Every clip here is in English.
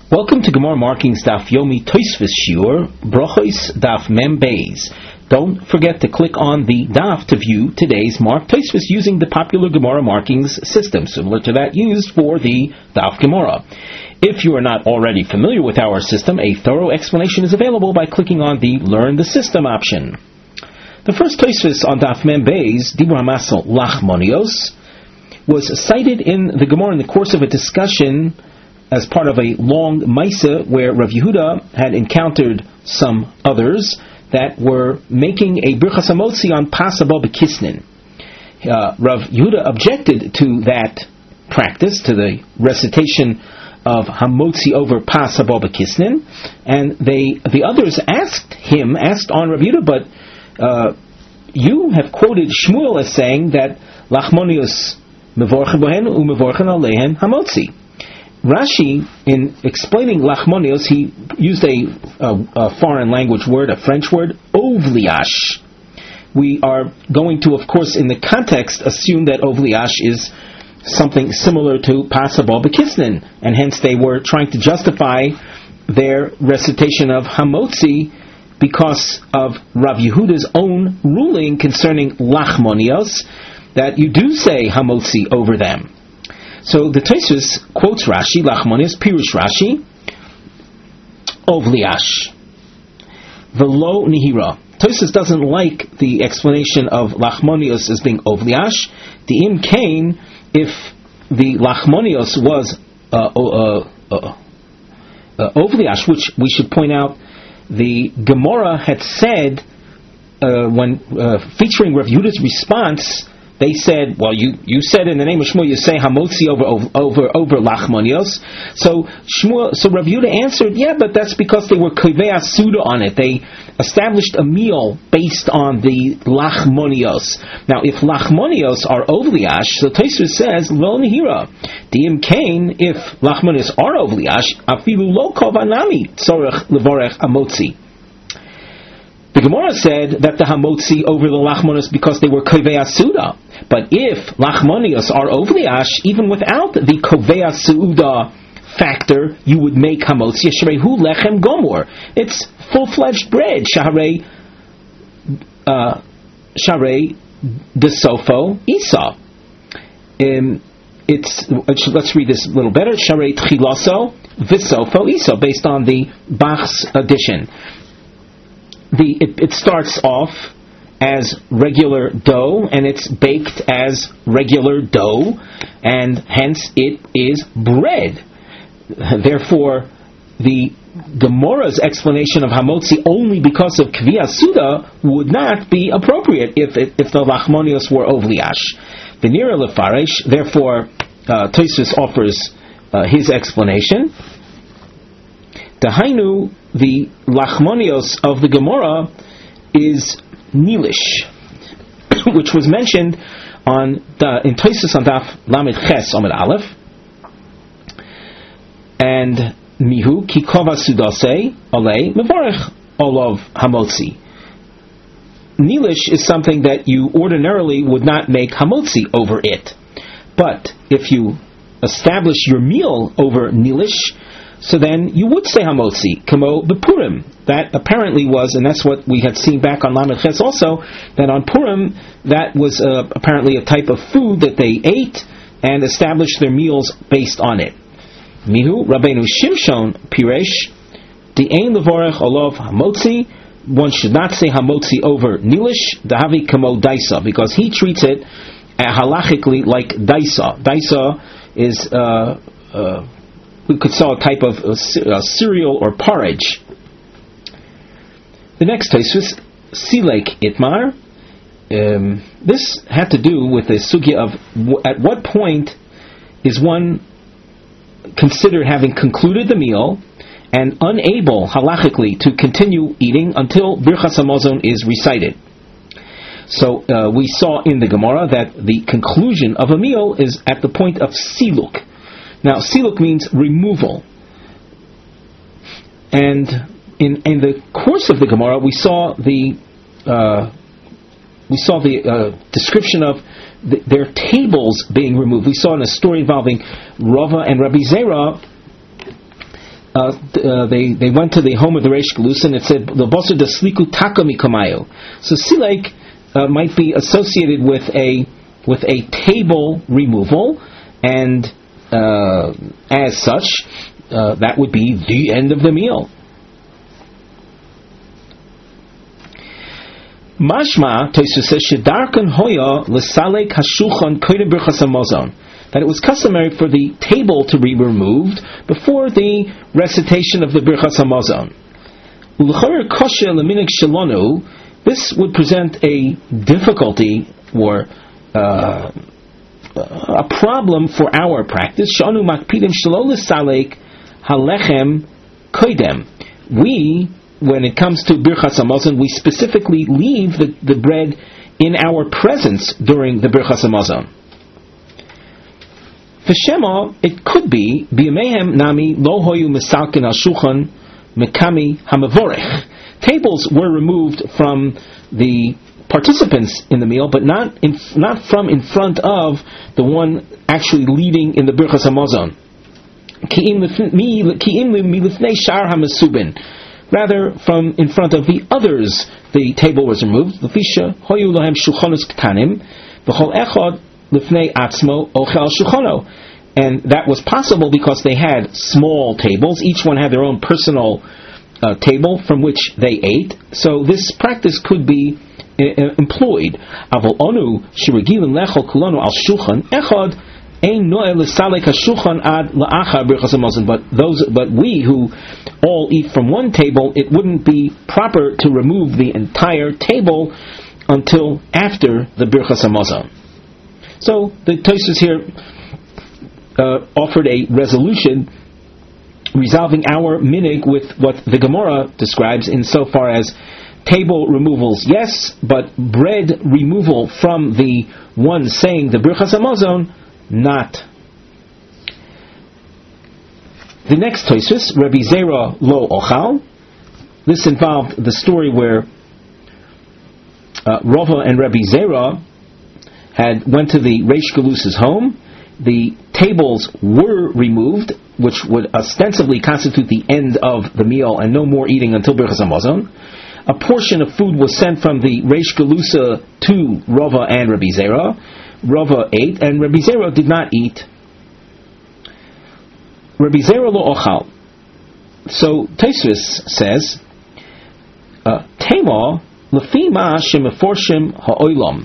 Welcome to Gemara Markings Daf Yomi Tosfos Shiur Brochos Daf Mem Beis. Don't forget to click on the Daf to view today's Mark Tosfos using the popular Gemara Markings system, similar to that used for the Daf Gemara. If you are not already familiar with our system, a thorough explanation is available by clicking on the Learn the System option. The first Tosfos on Daf Mem Beis, Dibur HaMasel Lachmonios, was cited in the Gemara in the course of a discussion as part of a long Maisa where Rav Yehuda had encountered some others that were making a Birchas HaMotzi on Pas Haba B'Kisnin. Rav Yehuda objected to that practice, to the recitation of Hamotzi over Pas Haba B'Kisnin, and the others asked on Rav Yehuda, but you have quoted Shmuel as saying that Lachmonius Mevorchen Bohen u'Mevorchen Aleihen Hamotzi. Rashi, in explaining Lachmonios, he used a foreign language word, a French word, ovliash. We are going to, of course, in the context, assume that ovliash is something similar to Pas Haba B'Kisnin, and hence they were trying to justify their recitation of Hamotzi because of Rav Yehuda's own ruling concerning Lachmonios, that you do say Hamotzi over them. So the Tosfos quotes Rashi, Lachmonios, Pirush Rashi, Ovliash, Velo Nihira. Tosfos doesn't like the explanation of Lachmonios as being Ovliash. The Im Kain, if the Lachmonios was Ovliash, which we should point out, the Gemara had said, when featuring Rav Yehuda's response, they said, well, you said in the name of Shmuel, you say Hamotzi over Lachmonios. So Rav Yehuda answered, yeah, but that's because they were Kivei Asuda on it. They established a meal based on the Lachmonios. Now, if Lachmonios are Ovliash, so Tosfos says, Lo Nihira. Diim Kain, if Lachmonios are Ovliash, Afilu Lo Kovanami Tzorech Levorech Hamotzi. The Gemara said that the Hamotzi over the Lachmonios because they were Kovei Asuda. But if Lachmonios are Ovliash, even without the Kovei Asuda factor, you would make Hamotzi. Sharehu Lechem Gomor. It's full-fledged bread. Shaharei Desofo Isa. Let's read this a little better. Sharei Tchilaso Visofo Isa, based on the Bach's edition. It starts off as regular dough, and it's baked as regular dough, and hence it is bread. Therefore, the Gemara's explanation of Hamotzi only because of Kvi Asuda would not be appropriate if the Lachmonios were Ovliash. V'nira lefaresh, therefore, Tosfos offers his explanation. Dahainu, the Lachmonios of the Gemara is Nilish, which was mentioned in Tosfos on Daf Lamed Ches Amud Aleph, and Mihu ki kova sudase alei mevarech olav hamotzi. Nilish is something that you ordinarily would not make hamotzi over it, but if you establish your meal over Nilish, so then you would say Hamotzi, Kamo B'Purim. That apparently was, and that's what we had seen back on Lamed Ches also, that on Purim, that was apparently a type of food that they ate and established their meals based on it. Mihu, Rabbeinu Shimshon, Piresh, Di'ein Levorech Olav Hamotzi, one should not say Hamotzi over Nilish, Dahavi Kamo Daisa, because he treats it halachically like Daisa. Daisa is we could sell a type of cereal or porridge. The next Tosfos, Silek Itmar. This had to do with the sugya of at what point is one considered having concluded the meal and unable halachically to continue eating until Birchas Hamazon is recited. So we saw in the Gemara that the conclusion of a meal is at the point of Siluk. Now, siluk means removal. And in the course of the Gemara, we saw the description of their tables being removed. We saw in a story involving Rava and Rabbi Zera they went to the home of the Reish Galusa, and it said the Basar Desliku Taka Mikamayo. So Silek might be associated with a table removal, and as such, that would be the end of the meal. Mashma Tosfos says Shedarkan Hoya L'Salek Hashulchan Koydem Birchas Hamazon, that it was customary for the table to be removed before the recitation of the Birchas Hamazon. U'L'Charer Kosher L'Minik Shalonu, this would present a difficulty or a problem for our practice. Shanu Makpidim Shelo L'Salek Halechem Koydem. We, when it comes to Birchas Hamazon, we specifically leave the bread in our presence during the Birchas Hamazon. V'shema, it could be B'yamehem Nami Lo Hoyu Misalkin Al Shulchan Mekami Hamavorech. Tables were removed from the participants in the meal, but not from in front of the one actually leading in the Birchas Hamazon. Rather, from in front of the others, the table was removed. And that was possible because they had small tables. Each one had their own personal table from which they ate. So this practice could be employed. But we who all eat from one table, it wouldn't be proper to remove the entire table until after the Birchas Hamazon. So the Tosfos here offered a resolution resolving our minig with what the Gemara describes insofar as table removals, yes, but bread removal from the one saying the Birchas Hamazon, not. The next Tosfos, Rabbi Zera lo ochal. This involved the story where Rava and Rabbi Zera went to the Reish Galusa's home. The tables were removed, which would ostensibly constitute the end of the meal and no more eating until Birchas Hamazon. A portion of food was sent from the Reish Galusa to Rava and Rabbi Zera. Rava ate, and Rabbi Zera did not eat. Rabbi Zera lo ochal. So Tosfos says, Tema lefi ma shemeforshim ha'olam.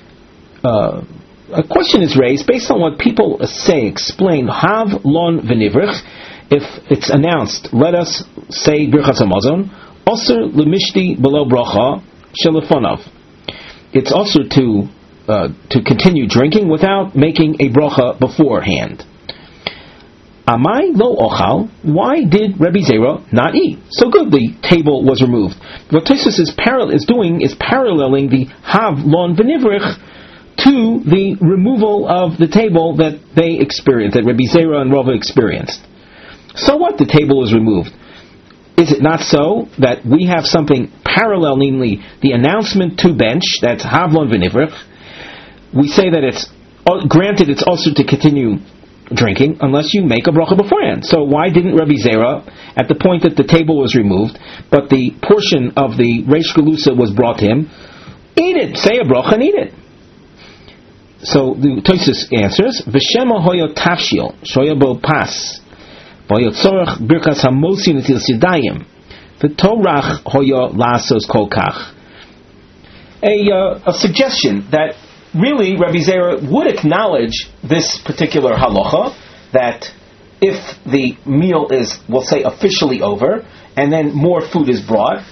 A question is raised based on what people explain. Hav lon v'nivrich. If it's announced, let us say Birchas Hamazon. Osir lemishti below bracha shelefonav. It's also to continue drinking without making a bracha beforehand. Amai lo ochal. Why did Rabbi Zera not eat? So good, the table was removed. What Tosfos is doing is paralleling the hav lon v'nivrich to the removal of the table that they experienced, that Rabbi Zera and Rava experienced. So what? The table was removed. Is it not so that we have something parallel, namely the announcement to bench, that's Havlon v'nivrich? We say that it's granted, it's also to continue drinking unless you make a bracha beforehand. So why didn't Rabbi Zera, at the point that the table was removed, but the portion of the Reish Galusa was brought to him, eat it, say a bracha and eat it? So the Tosfos answers, V'shema hoyo tafshil, shoya bo pas, v'yotzorach birkas hamosin etil sidayim, v'torach hoyo lasos kol kach. A suggestion that really Rabbi Zera would acknowledge this particular halacha, that if the meal is, we'll say, officially over, and then more food is brought,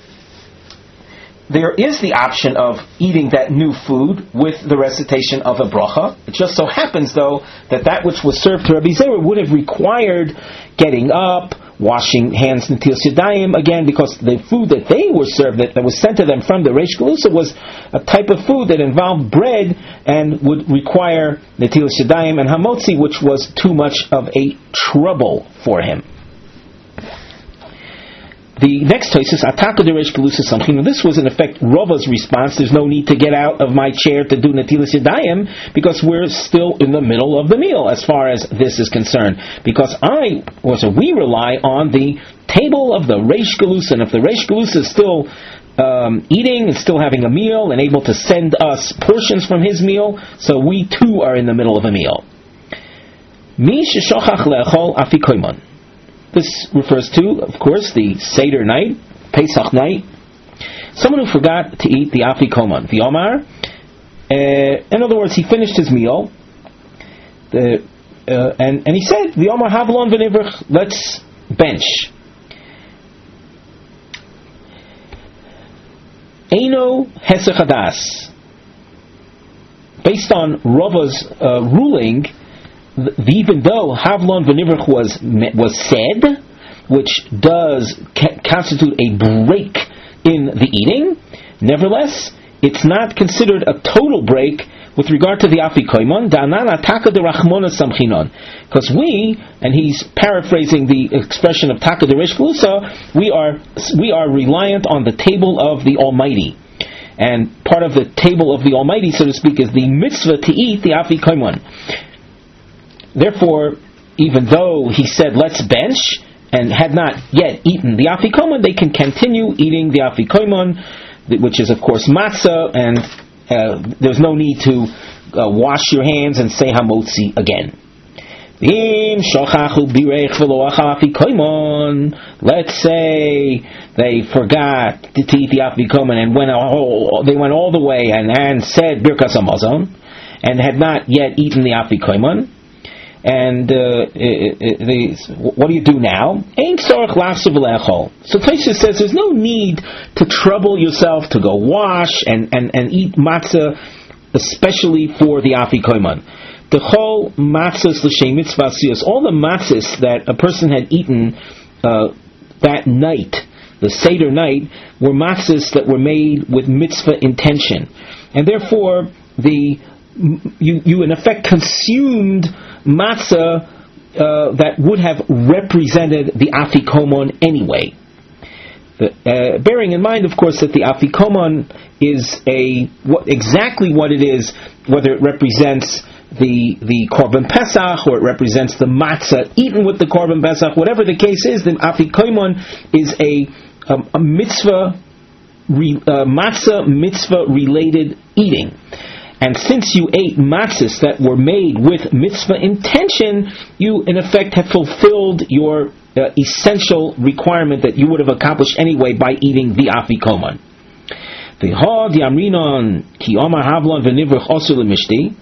there is the option of eating that new food with the recitation of a bracha. It just so happens, though, that which was served to Rabbi Zera would have required getting up, washing hands Netilas Yadayim, again, because the food that they were served, that was sent to them from the Reish Galusa, was a type of food that involved bread and would require Netilas Yadayim and Hamotzi, which was too much of a trouble for him. The next Tosfos, Ataka deresh galusa samchina. This was in effect Rava's response. There's no need to get out of my chair to do netilas yadayim because we're still in the middle of the meal as far as this is concerned. Because we rely on the table of the reish galusa, and if the reish galusa is still eating and still having a meal and able to send us portions from his meal, so we too are in the middle of a meal. Mi sheshachach le'echol afikoymon. This refers to, of course, the Seder night, Pesach night. Someone who forgot to eat the afikoman. The Omar, in other words, he finished his meal, and he said, the Omar havlon v'nivrich, let's bench. Eino hesech hadas. Based on Rava's ruling, even though Havlon v'nivrich was said, which does constitute a break in the eating, nevertheless, it's not considered a total break with regard to the afikoymon. Da'anan ataka de rachmona samchinon, because we, and he's paraphrasing the expression of taka de reish galusa, we are reliant on the table of the Almighty. And part of the table of the Almighty, so to speak, is the mitzvah to eat the afikoymon. Therefore, even though he said let's bench and had not yet eaten the afikoman, they can continue eating the afikoman, which is of course matzah, and there's no need to wash your hands and say hamotzi again. Let's say they forgot to eat the afikoman and they went all the way and said birkas hamazon and had not yet eaten the afikoman. And what do you do now? So Tosfos says there's no need to trouble yourself to go wash and eat matzah, especially for the afikoman. The whole matzahs l'shem mitzvah siyos, all the matzahs that a person had eaten that night, the Seder night, were matzahs that were made with mitzvah intention, and therefore you in effect consumed matzah that would have represented the afikoman anyway. Bearing in mind, of course, that the afikoman is exactly what it is, whether it represents the korban pesach or it represents the matzah eaten with the korban pesach, whatever the case is, the afikoman is a mitzvah, matzah mitzvah related eating. And since you ate matzahs that were made with mitzvah intention, you in effect have fulfilled your essential requirement that you would have accomplished anyway by eating the afikoman. V'hod yamrinon ki omar havlon v'nivrich osur l'mishti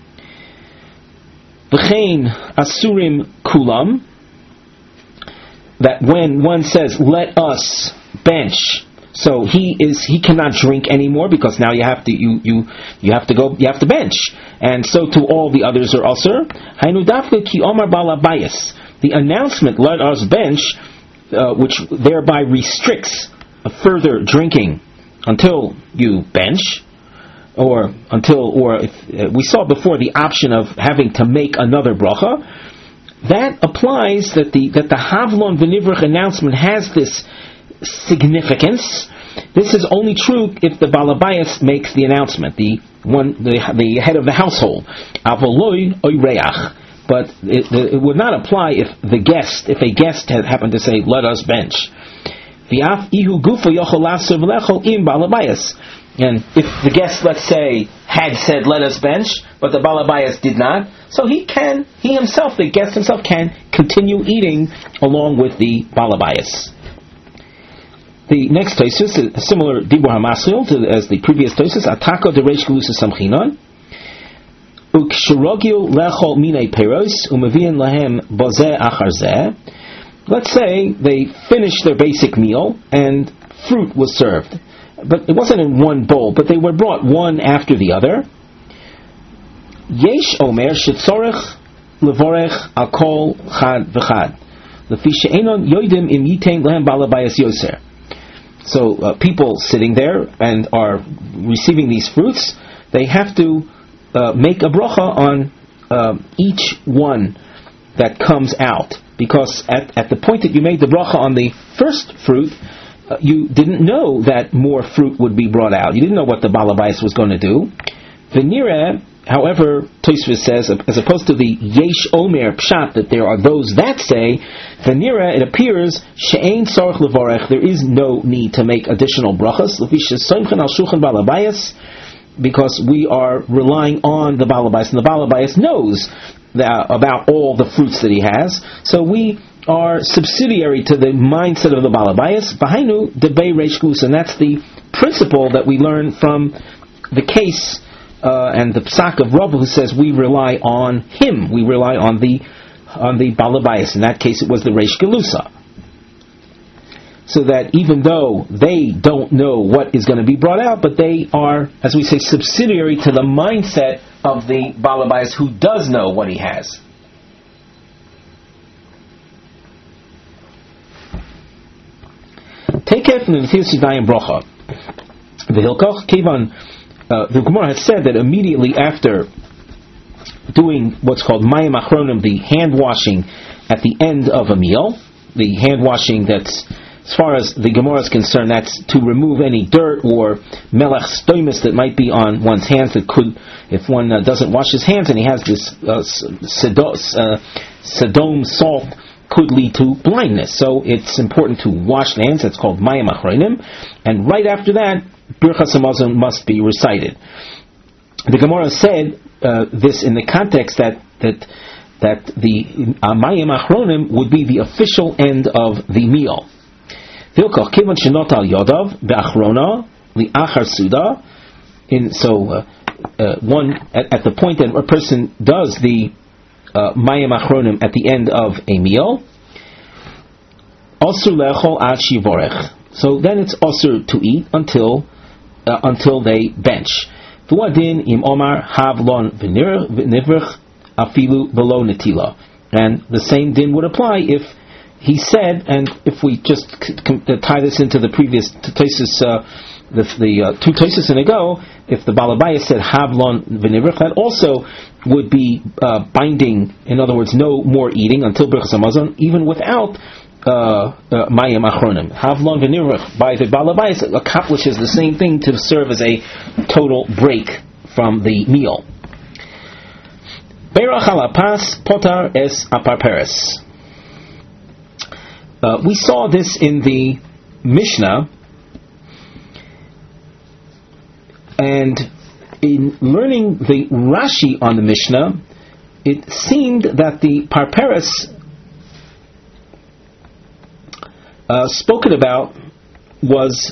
v'chein asurim kulam, that when one says let us bench, so he cannot drink anymore because now you have to bench, and so to all the others are usher. Hainu dafka ki omar balabayas, the announcement let us bench, which thereby restricts further drinking until you bench, or if we saw before the option of having to make another bracha. That applies that the havlon v'nivrich announcement has this significance. This is only true if the balabayas makes the announcement, the head of the household. Avoloi oireach, but it would not apply if a guest had happened to say let us bench. V'af ihu gufa yochol lafser v'lechol im balabayas. And if the guest, let's say, had said let us bench, but the balabayas did not, so the guest himself can continue eating along with the balabayas. The next Tosfos, a similar dibur hamasil as the previous Tosfos, ataka de reish galusa samchinon, ukshirogil lechol minei peros umavian lahem bozeh achar zeh. Let's say they finished their basic meal and fruit was served, but it wasn't in one bowl, but they were brought one after the other. Yesh omer shetzorech levorech akol chad v'chad, lefi she'enon yoidim im yitain lahem balabayas yoser. So people sitting there and are receiving these fruits, they have to make a bracha on each one that comes out. because at the point that you made the bracha on the first fruit, you didn't know that more fruit would be brought out. You didn't know what the Balabais was going to do. V'nireh, however, Tosfos says, as opposed to the Yesh Omer Pshat, that there are those that say, v'nireh, it appears, she'ein tzarich levarech, there is no need to make additional brachas, because we are relying on the Balabais, and the Balabais knows about all the fruits that he has, so we are subsidiary to the mindset of the Balabais. V'hainu debei reish gus, and that's the principle that we learn from the case and the psak of Rav, who says we rely on him, we rely on the Balabais. In that case, it was the reish gelusa. So that even though they don't know what is going to be brought out, but they are, as we say, subsidiary to the mindset of the Balabais, who does know what he has. Take care from the Netilas Yadayim bracha. The Hilkoch Kevan. The Gemara has said that immediately after doing what's called Mayim Achronim, the hand washing at the end of a meal, the hand washing that's, as far as the Gemara is concerned, that's to remove any dirt or melech stoimus that might be on one's hands that could, if one doesn't wash his hands and he has this Sodom salt, could lead to blindness. So it's important to wash the hands. That's called Mayim Achronim. And right after that, Birchas Hamazon must be recited. The Gemara said this in the context that the Mayim Achronim would be the official end of the meal. Vilkoch Kivon Shenot Al Yodav Be'Achrona Li'Achar Suda. One at the point that a person does the Mayim Achronim at the end of a meal, Osur Le'Echol Ad Shivorech. So then it's osur to eat until they bench. V'uadin im omar havlon v'nivrich afilu below netila. And the same din would apply if he said, and if we just tie this into the previous Tosfos, the two Tosfos in a go, if the Balabaya said havlon v'nivrich, that also would be binding. In other words, no more eating until Birchas Hamazon, even without Mayim Achronim. Havlon v'nirach by the Balabais accomplishes the same thing to serve as a total break from the meal. Beirach ala pas potar es aparperes. We saw this in the Mishnah, and in learning the Rashi on the Mishnah, it seemed that the parperes spoken about was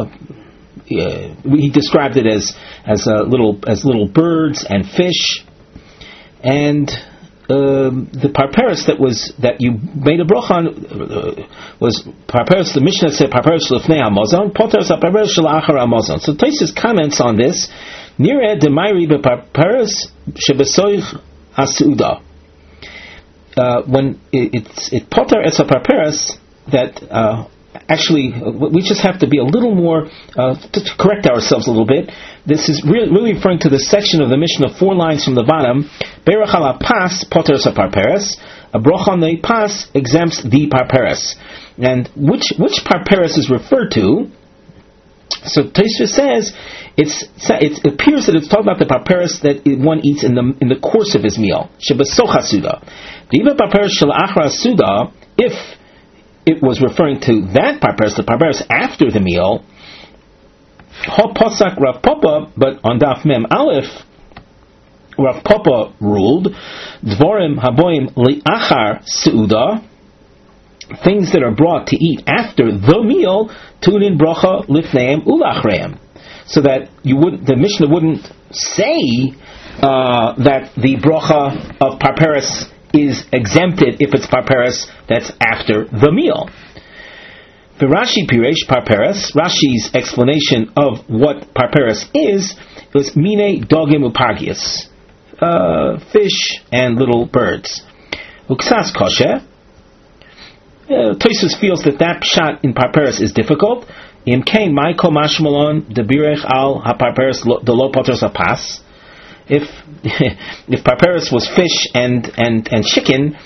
he described it as little birds and fish, and the parperes that you made a bracha on was parperes. The Mishnah said parperes lefnei hamazon, poteres parperes shelachar hamazon. So Tosfos comments on this. Nireh demayri beparperes shebesoich hasuda. When it poter es parperes, that actually we just have to be a little more to correct ourselves a little bit. This is really referring to the section of the Mishnah, 4 lines from the bottom. Berach ala pas poter sa parperes. A bracha on the pas exempts the parperes. And which parperes is referred to? So Tosfos says it appears that it's talking about the parperes that one eats in the course of his meal. Shebesocha suda. The even parperes shel achra suda, if it was referring to that parperes, the parperes after the meal. Ha pasak Rav Papa, but on Daf Mem Aleph, Rav Papa ruled dvorim haboim liachar seuda, things that are brought to eat after the meal, tunin bracha lifneim ulachreim, so that the Mishnah wouldn't say that the bracha of parperes is exempted if it's parperes that's after the meal. The Rashi Piresh parperes, Rashi's explanation of what parperes is, was mine dogim upargius, fish and little birds. Uksas kosher. Tosfos feels that pshat in parperes is difficult. Im kain ma'iko mashmalon debirech al haparperes de lo poteres hapas. If parperes was fish and chicken,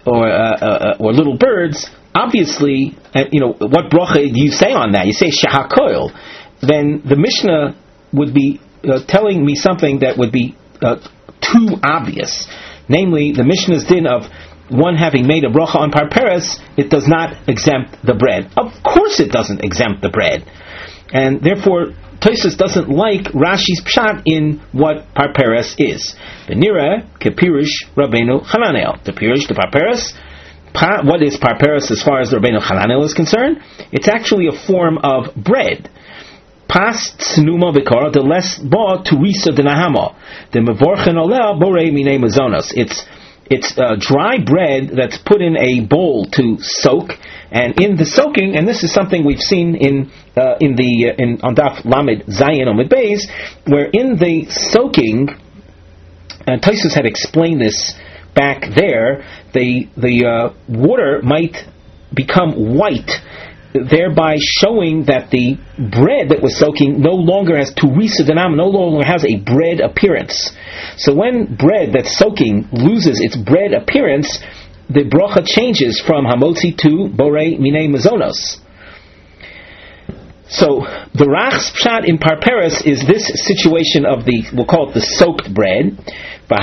or little birds, obviously, what bracha do you say on that? You say shahakoil. Then the Mishnah would be telling me something that would be too obvious. Namely, the Mishnah's din of one having made a bracha on parperes, it does not exempt the bread. Of course it doesn't exempt the bread. And therefore, Tosfos doesn't like Rashi's pshat in what parperes is. Benira kepirush Rabbeinu Hananel. The pirush, the parperes. What is parperes as far as the Rabbeinu Hananel is concerned? It's actually a form of bread. Pas tsnuma v'kara the less ba turisa denahama the mevorchen oleh borei minei mazonos. It's dry bread that's put in a bowl to soak, and in the soaking, and this is something we've seen on Daf Lamed Zayin Omid Beis, where in the soaking, and Tosfos had explained this back there, the water might become white, thereby showing that the bread that was soaking no longer has turisa denam, no longer has a bread appearance. So when bread that's soaking loses its bread appearance, the bracha changes from hamotzi to borei minei mazonos. So the Rach's pshat in parperes is this situation of we'll call it the soaked bread. Now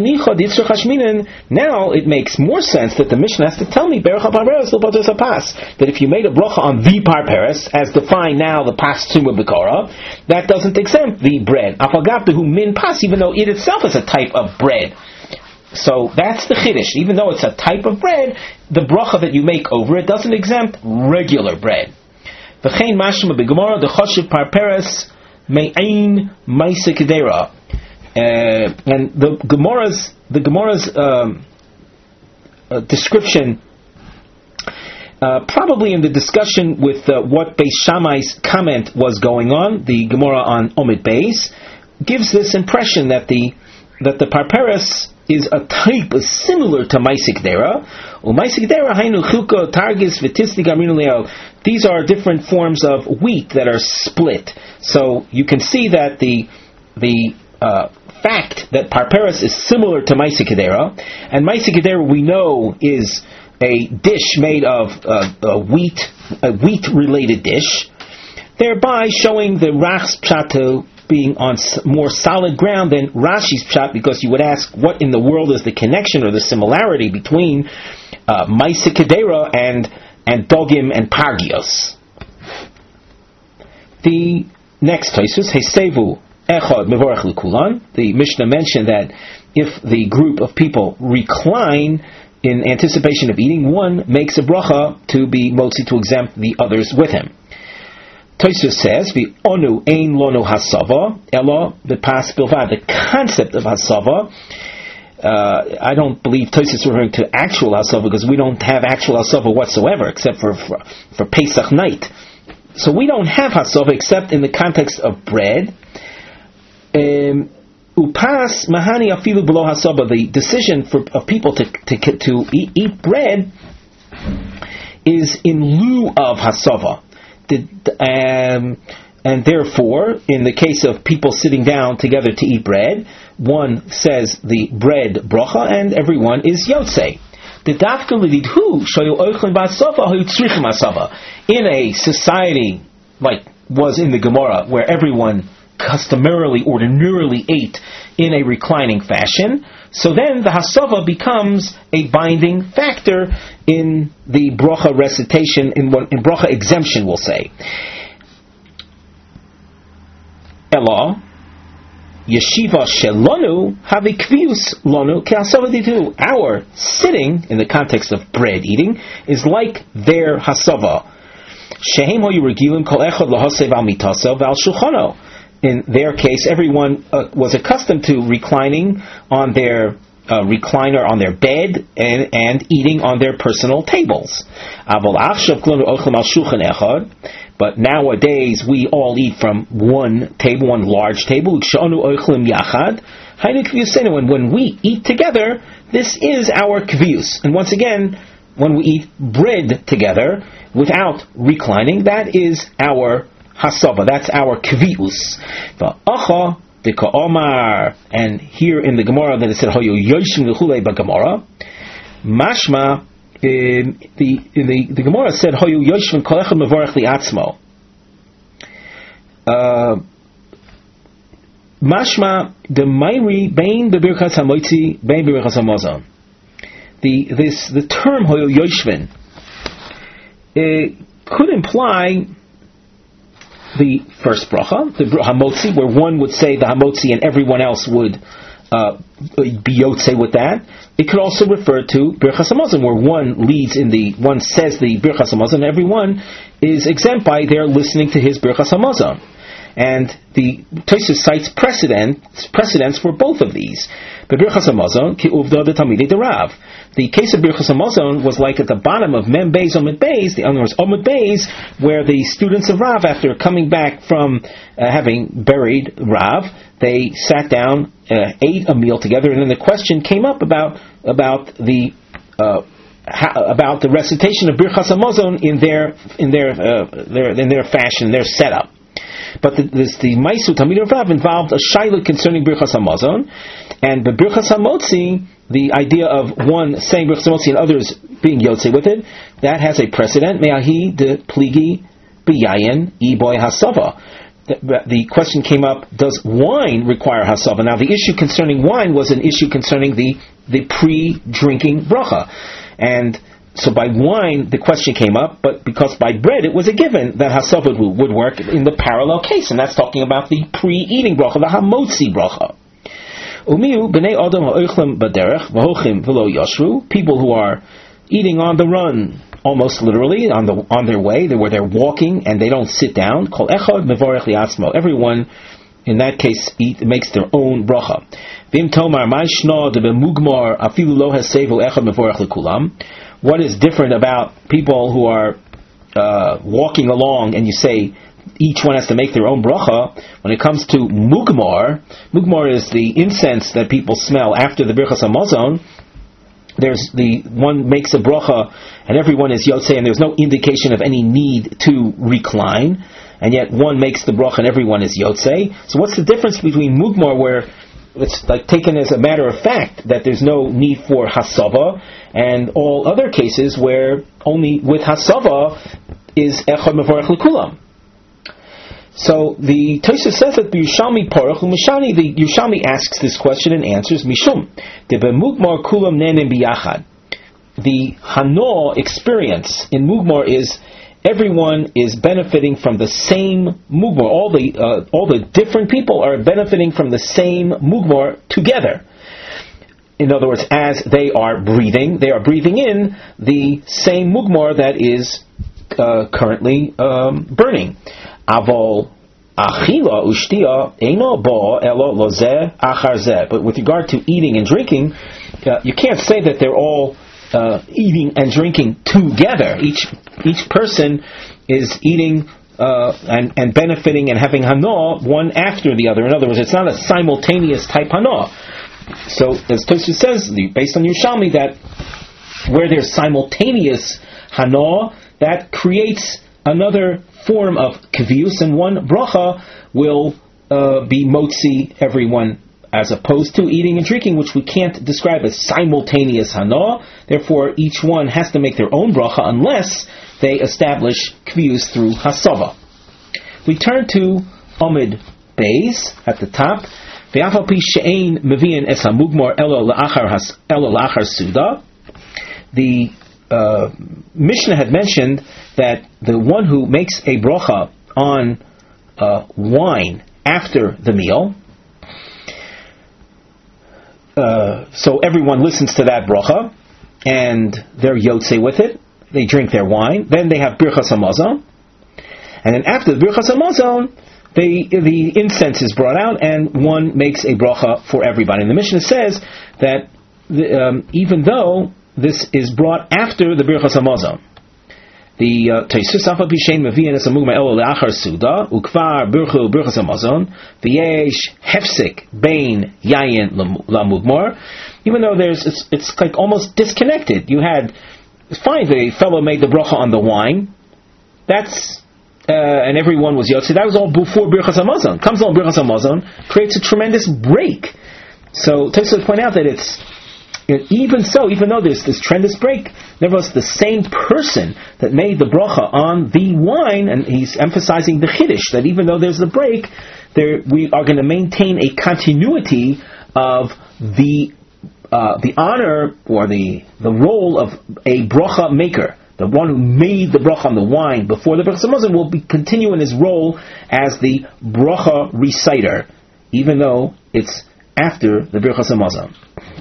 it makes more sense that the Mishnah has to tell me that if you made a bracha on the parperes, as defined now the pas tumah b'kara, that doesn't exempt the bread. Min pas, even though it itself is a type of bread. So that's the chiddush. Even though it's a type of bread, the bracha that you make over it doesn't exempt regular bread. V'chein mashma b'gemara the choshev parperes me'ain ma'aseh kedera. And the Gemara's description, probably in the discussion with what Beis Shammai's comment was going on, the Gemara on Omid Beis, gives this impression that the parperes is a type similar to Ma'aseh Kedera. These are different forms of wheat that are split. So you can see that the fact that parperes is similar to Ma'aseh Kedera, and Ma'aseh Kedera we know is a dish made of a wheat-related dish, thereby showing the Rach's pshat being on more solid ground than Rashi's pshat, because you would ask, what in the world is the connection or the similarity between Ma'aseh Kedera and Dogim and Pargios? The next Tosfos, Hesevu Echad Mevorach L'Kulan. The Mishnah mentioned that if the group of people recline in anticipation of eating, one makes a bracha to be motzi to exempt the others with him. Tosfos says, "The onu ein lono hasava elo bepas bilvad." The concept of hasava, I don't believe Tosfos is referring to actual hasava, because we don't have actual hasava whatsoever except for Pesach night. So we don't have hasava except in the context of bread. Upas mahani afilu below hasaba. The decision of people to eat bread is in lieu of hasava, and therefore, in the case of people sitting down together to eat bread, one says the bread bracha, and everyone is yotzei. The dafka lidhu shoyu oichlin b'hasava hu tzrichim hasava. In a society like was in the Gemara, where everyone ordinarily ate in a reclining fashion, so then the hasava becomes a binding factor in the bracha recitation, in bracha exemption, we'll say. Ela yeshiva shelonu havi kvius lonu ke'hasava ditu. Our sitting, in the context of bread eating, is like their hasava. Shehem hoyu regilim kol echad lahasev al mitasav al shulchano. In their case, everyone was accustomed to reclining on their recliner on their bed and eating on their personal tables. But nowadays we all eat from one table, one large table. And when we eat together, this is our kvius. And once again, when we eat bread together without reclining, that is our hasava, that's our kvius. And here in the Gemara, that it said Hoyo Yoshim L'Chulei B'Gemara, Mashma, the Gemara said, Hoyu Yoshvin Kol Echad Mevorach Li'atzmo. Mashma the Mairi Bein Bebirchas Hamotzi Bein Bebirchas Hamazon. The term Hoyu Yoshvin could imply the first bracha, the Hamotzi, where one would say the Hamotzi and everyone else would be Yotze with that. It could also refer to Birchas Hamazon, where one says the Birchas Hamazon, and everyone is exempt by their listening to his Birchas Hamazon. And the Tosfos cites precedents for both of these. The Birchas Hamazon ki uvda de Talmidei de Rav. The case of Birchas Hamazon was like at the bottom of Mem Beis Omid Beis, the other was Omid Beis, where the students of Rav, after coming back from having buried Rav, they sat down, ate a meal together, and then the question came up about the recitation of Birchas Hamazon in their fashion, their setup. But the Maisu Talmidei Rav involved a shayla concerning Birchas Hamazon, and the Birchas Hamotzi, the idea of one saying Birchas Hamotzi and others being Yotze with it, that has a precedent. Me'ahi de pligi b'yayin iboy hasava. The question came up: does wine require hasava? Now, the issue concerning wine was an issue concerning the pre-drinking bracha, and so by wine the question came up, but because by bread it was a given that hasava would work in the parallel case, and that's talking about the pre-eating bracha, the hamotzi bracha. Umiu b'nei adam ha'oichlem b'derech v'hochim v'lo yashru, people who are eating on the run, almost literally on their way, where they're walking and they don't sit down. Kol echad mevorech li'atzmo. Everyone in that case makes their own bracha. V'im tomar ma'ishna de b'mugmar afilu lo hasevu echad mevorech lekulam. What is different about people who are walking along and you say each one has to make their own bracha? When it comes to mugmar is the incense that people smell after the Birchas Hamazon. There's the one makes a bracha and everyone is Yotze, and there's no indication of any need to recline, and yet one makes the bracha and everyone is Yotze. So what's the difference between mugmar, where it's like taken as a matter of fact that there's no need for hasava, and all other cases where only with hasava is echad mevorech lekulam? So the Tosfos says that Yerushalmi Paruch Umishani, the Yerushalmi asks this question and answers Mishum de b'mugmar kulam nenim biyachad. The Hano experience in mugmar is everyone is benefiting from the same mugmar. All the different people are benefiting from the same mugmar together. In other words, as they are breathing in the same mugmar that is currently burning. Avol achila ushtia eino bo elo lozeh achar zeh. But with regard to eating and drinking, you can't say that they're all eating and drinking together. Each person is eating and benefiting and having hana one after the other. In other words, it's not a simultaneous type hana. So, as Tosfos says, based on Yerushalmi, that where there's simultaneous hana, that creates another form of kvius, and one bracha will be motzi everyone, as opposed to eating and drinking, which we can't describe as simultaneous hana. Therefore, each one has to make their own bracha unless they establish kvius through hasava. We turn to Omid Beis at the top. Ve'afal pi she'ein mevi'in es hamugmar elo la'achar suda. The Mishnah had mentioned that the one who makes a bracha on wine after the meal, so everyone listens to that bracha and they're yotze with it, they drink their wine, then they have Birchas Hamazon, and then after the Birchas Hamazon the incense is brought out and one makes a bracha for everybody. And the Mishnah says that even though this is brought after the Birchas Hamazon, the Tosfos Afa Pishein Mevi'in es hamugmar elo le'achar suda ukvar birchu Birchas Hamazon v'yesh hefsek bein yayin lamugmar. Even though it's like almost disconnected. You had, fine, the fellow made the bracha on the wine. That's and everyone was yotze. That was all before Birchas Hamazon. Comes on Birchas Hamazon, creates a tremendous break. So Tosfos point out that even so, even though there's this tremendous break, nevertheless, the same person that made the bracha on the wine, and he's emphasizing the chiddush, that even though there's the break, we are going to maintain a continuity of the honor or the role of a bracha maker. The one who made the bracha on the wine before the Birchas Hamazon will continue in his role as the bracha reciter, even though it's after the Birchas Hamazon.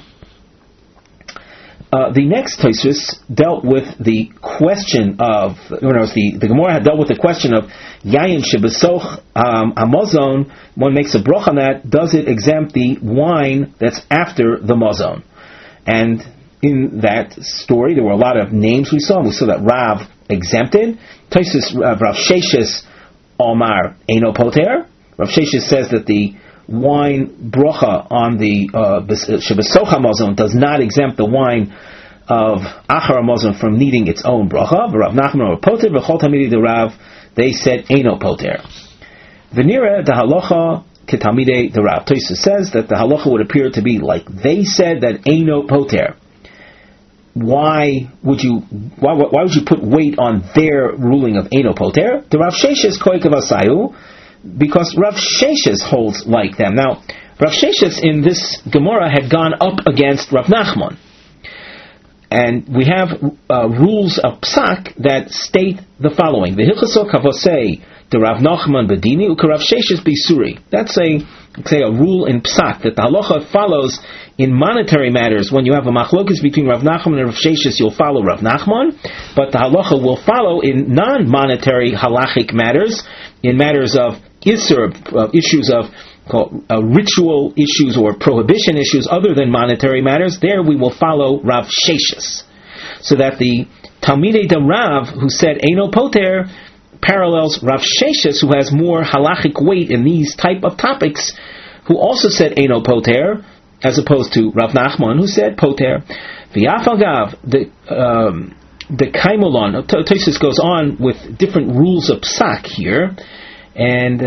The next Tosfos dealt with the question of, the Gemara had dealt with the question of Yayin Shebesoch Hamazon. One makes a bracha on that. Does it exempt the wine that's after the Mazon? And in that story, there were a lot of names we saw. We saw that Rav exempted. Tosfos, Rav Sheshes Omar Eino Poter. Rav Sheshes says that the wine bracha on the Shebesoch Hamazon does not exempt the wine of Achar Hamazon from needing its own bracha. Rav Nachman or Poter, V'chol Tamidei de Rav, they said Eino Poter. V'nira the halacha ketamidei de Rav. Tosfos says that the halacha would appear to be like they said, that Eino Poter. Why would you put weight on their ruling of Eino Poter? The Rav Sheshes Koikev Asayu, because Rav Sheshes holds like them. Now, Rav Sheshes in this Gemara had gone up against Rav Nachman, and we have rules of Psak that state the following: the Hilchosot Kavosei the Rav Nachman Bedini u'Rav Sheshes Bisuri. That's a rule in Psak that the halacha follows in monetary matters. When you have a machlokes between Rav Nachman and Rav Sheshes, you'll follow Rav Nachman, but the halacha will follow in non-monetary halachic matters, in matters of isur, issues of ritual issues or prohibition issues other than monetary matters. There we will follow Rav Sheshes. So that the Talmidei de Rav, who said Eino Poter, parallels Rav Sheshes, who has more halachic weight in these type of topics, who also said Eino Poter, as opposed to Rav Nachman, who said Poter. V'yafalgav, the Kaimolon, Tosfos goes on with different rules of Psak here, and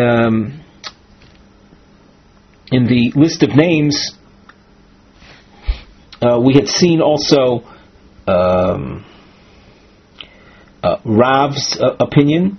in the list of names, we had seen also Rav's opinion,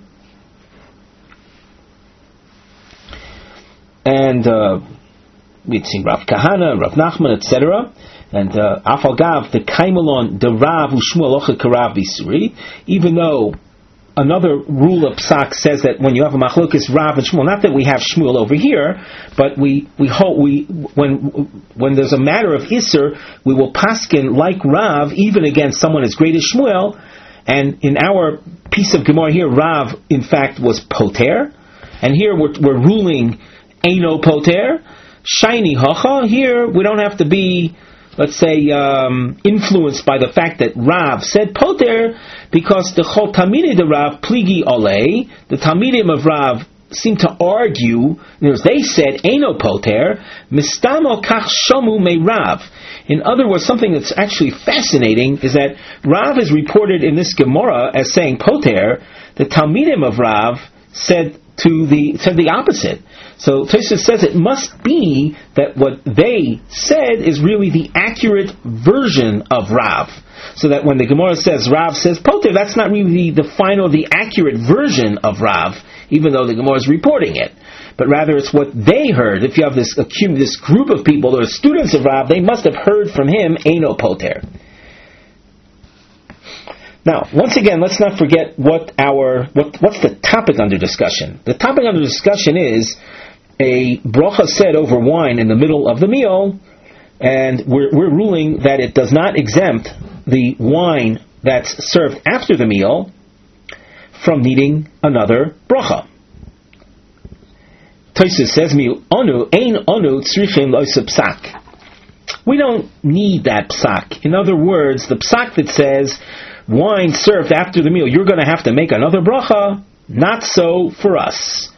and we'd seen Rav Kahana, Rav Nachman, etc. And Afal Gav, the Kaimelon, the Rav Ushmuel Ocha Karav Bisuri, even though another rule of Psak says that when you have a machlokes Rav and Shmuel, not that we have Shmuel over here, but we hope when there's a matter of Isser, we will paskin like Rav even against someone as great as Shmuel. And in our piece of Gemara here, Rav in fact was Poter, and here we're ruling Eino Poter. Shiny Hacha, here we don't have to be, let's say, influenced by the fact that Rav said Poter, because the Chol Tamidei de Rav Pligi Olei, the Talmidim of Rav seem to argue, they said Eino Poter, Mistamo Kach Shomu Me Rav. In other words, something that's actually fascinating is that Rav is reported in this Gemara as saying Poter. The Talmidim of Rav said the opposite. So Tosfos says it must be that what they said is really the accurate version of Rav. So that when the Gemara says Rav says Poter, that's not really the final, the accurate version of Rav, even though the Gemara is reporting it. But rather it's what they heard. If you have this group of people that are students of Rav, they must have heard from him Eino Poter. Now, once again, let's not forget what's the topic under discussion. The topic under discussion is a bracha said over wine in the middle of the meal, and we're ruling that it does not exempt the wine that's served after the meal from needing another bracha. Tosfos says, we don't need that psak. In other words, the psak that says wine served after the meal, you're going to have to make another bracha, not so for us.